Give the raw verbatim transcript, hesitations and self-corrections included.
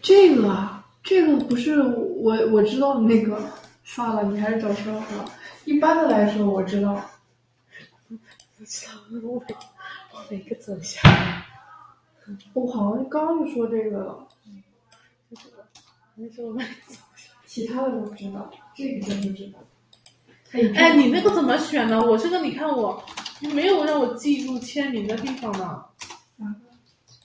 这个啊，这个不是我我知道的那个，算了，你还是找车好了。一般的来说，我知道。 不知道我每我每个走向， 我好像刚刚就说这个了， 你说我每个走向， 其他的都不知道，这个真不知道。 哎，你那个怎么选呢？我这个你看我没有让我记住签名的地方呢。 哪个？